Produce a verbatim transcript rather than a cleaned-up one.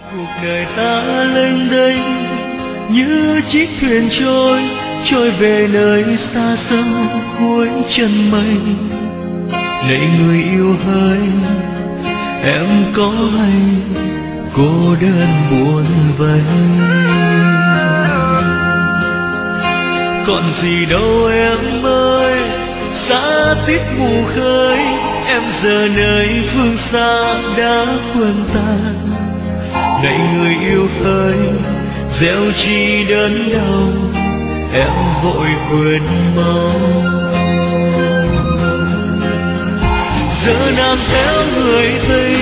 cuộc đời ta lênh đênh như chiếc thuyền trôi trôi về nơi xa xăm cuối chân mây. Này người yêu hỡi, em có hay cô đơn buồn vây? Còn gì đâu em ơi, xa tít mù khơi, em giờ nơi phương xa đã quên ta. Này người yêu ơi, gieo chi đớn đau, em vội quên mau. Giờ nàng theo người tây